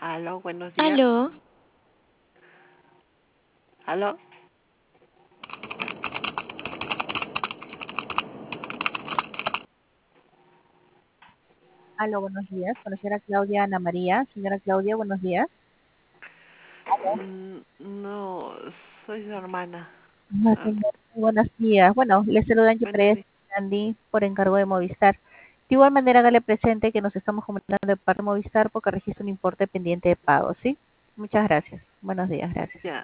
Aló, buenos días. Aló, Aló. Aló, buenos días. Con la señora Claudia Ana María. Señora Claudia, buenos días. No, soy su hermana. Ah, Señora, buenos días. Bueno, le saluda Angie buenos Pérez días. Andy por encargo de Movistar. De igual manera, hágale presente que nos estamos comunicando de parte de Movistar porque registra un importe pendiente de pago, ¿sí? Muchas gracias. Buenos días, gracias. Ya,